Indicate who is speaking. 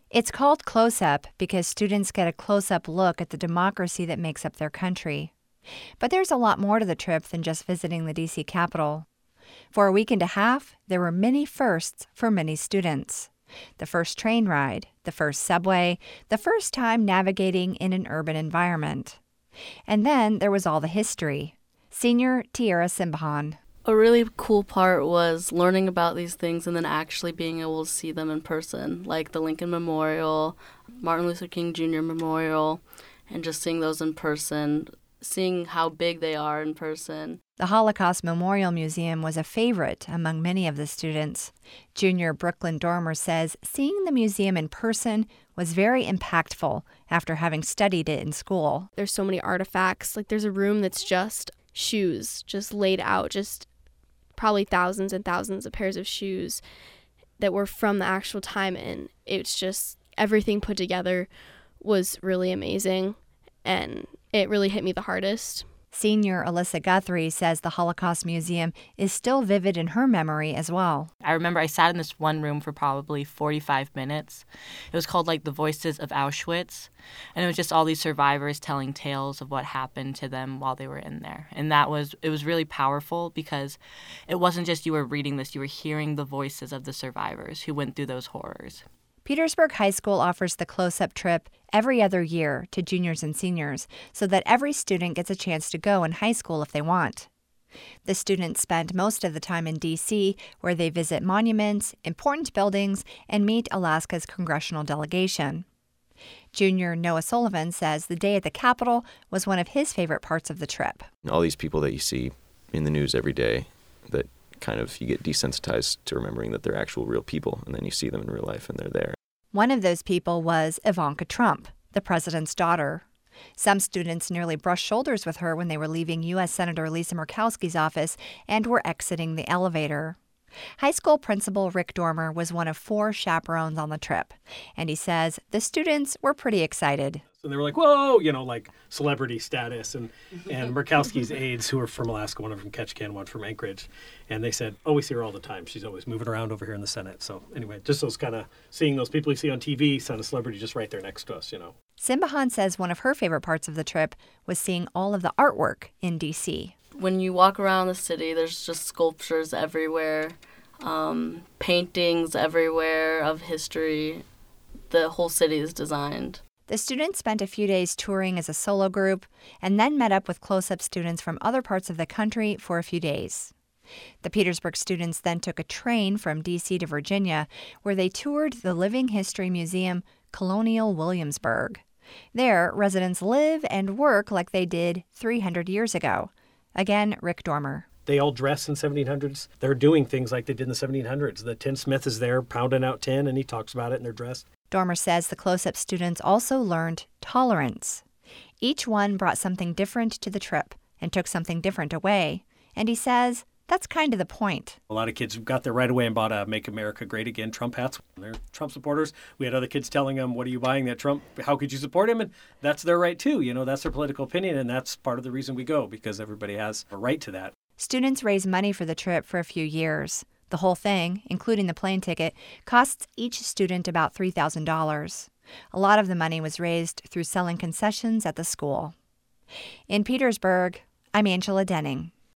Speaker 1: It's called Close Up because students get a close-up look at the democracy that makes up their country. But there's a lot more to the trip than just visiting the D.C. Capitol. For a week and a half, there were many firsts for many students. The first train ride, the first subway, the first time navigating in an urban environment. And then there was all the history. Senior Tiara Simbahan.
Speaker 2: A really cool part was learning about these things and then actually being able to see them in person, like the Lincoln Memorial, Martin Luther King Jr. Memorial, and just seeing those in person, seeing how big they are in person.
Speaker 1: The Holocaust Memorial Museum was a favorite among many of the students. Junior Brooklyn Dormer says seeing the museum in person was very impactful after having studied it in school.
Speaker 3: There's so many artifacts. Like there's a room that's just shoes, just laid out, just probably thousands and thousands of pairs of shoes that were from the actual time. And it's just everything put together was really amazing. And it really hit me the hardest.
Speaker 1: Senior Alyssa Guthrie says the Holocaust Museum is still vivid in her memory as well.
Speaker 4: I remember I sat in this one room for probably 45 minutes. It was called The Voices of Auschwitz, and it was just all these survivors telling tales of what happened to them while they were in there. And it was really powerful because it wasn't just you were reading this, you were hearing the voices of the survivors who went through those horrors.
Speaker 1: Petersburg High School offers the close-up trip every other year to juniors and seniors so that every student gets a chance to go in high school if they want. The students spend most of the time in D.C., where they visit monuments, important buildings, and meet Alaska's congressional delegation. Junior Noah Sullivan says the day at the Capitol was one of his favorite parts of the trip.
Speaker 5: All these people that you see in the news every day that kind of you get desensitized to remembering that they're actual real people, and then you see them in real life and they're there.
Speaker 1: One of those people was Ivanka Trump, the president's daughter. Some students nearly brushed shoulders with her when they were leaving U.S. Senator Lisa Murkowski's office and were exiting the elevator. High school principal Rick Dormer was one of 4 chaperones on the trip, and he says the students were pretty excited.
Speaker 6: And they were like, whoa, like celebrity status. And Murkowski's aides, who are from Alaska, one from Ketchikan, one from Anchorage. And they said, oh, we see her all the time. She's always moving around over here in the Senate. So anyway, just those kind of seeing those people you see on TV, sound a celebrity just right there next to us,
Speaker 1: Simbahan says one of her favorite parts of the trip was seeing all of the artwork in D.C.
Speaker 2: When you walk around the city, there's just sculptures everywhere, paintings everywhere of history. The whole city is designed.
Speaker 1: The students spent a few days touring as a solo group and then met up with close-up students from other parts of the country for a few days. The Petersburg students then took a train from D.C. to Virginia, where they toured the Living History Museum, Colonial Williamsburg. There, residents live and work like they did 300 years ago. Again, Rick Dormer.
Speaker 6: They all dress in 1700s. They're doing things like they did in the 1700s. The tinsmith is there pounding out tin, and he talks about it, and they're dressed.
Speaker 1: Dormer says the close-up students also learned tolerance. Each one brought something different to the trip and took something different away. And he says that's kind of the point.
Speaker 6: A lot of kids got there right away and bought Make America Great Again Trump hats. They're Trump supporters. We had other kids telling them, what are you buying that Trump? How could you support him? And that's their right too. That's their political opinion. And that's part of the reason we go, because everybody has a right to that.
Speaker 1: Students raise money for the trip for a few years. The whole thing, including the plane ticket, costs each student about $3,000. A lot of the money was raised through selling concessions at the school. In Petersburg, I'm Angela Denning.